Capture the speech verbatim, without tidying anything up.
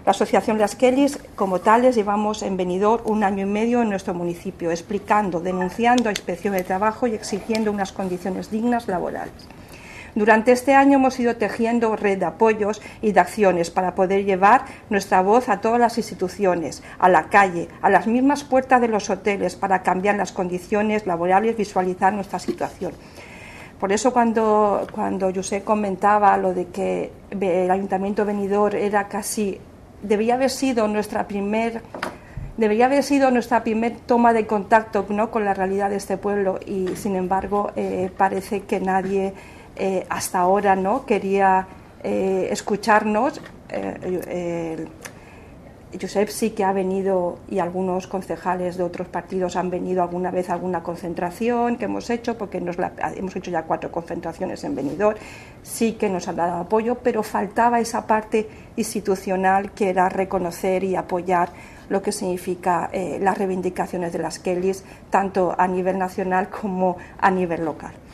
La Asociación Las Kellys, como tales, llevamos en Benidorm un año y medio en nuestro municipio, explicando, denunciando a Inspección de Trabajo y exigiendo unas condiciones dignas laborales. Durante este año hemos ido tejiendo red de apoyos y de acciones para poder llevar nuestra voz a todas las instituciones, a la calle, a las mismas puertas de los hoteles, para cambiar las condiciones laborales, visualizar nuestra situación. Por eso cuando, cuando Josep comentaba lo de que el Ayuntamiento de Benidorm era casi, debía haber sido nuestra primer, debería haber sido nuestra primer toma de contacto, ¿no?, con la realidad de este pueblo, y sin embargo eh, parece que nadie eh, hasta ahora no quería eh, escucharnos. Eh, eh, Josep sí que ha venido, y algunos concejales de otros partidos han venido alguna vez a alguna concentración que hemos hecho, porque nos la, hemos hecho ya cuatro concentraciones en Benidorm, sí que nos han dado apoyo, pero faltaba esa parte institucional que era reconocer y apoyar lo que significa eh, las reivindicaciones de las Kellys, tanto a nivel nacional como a nivel local.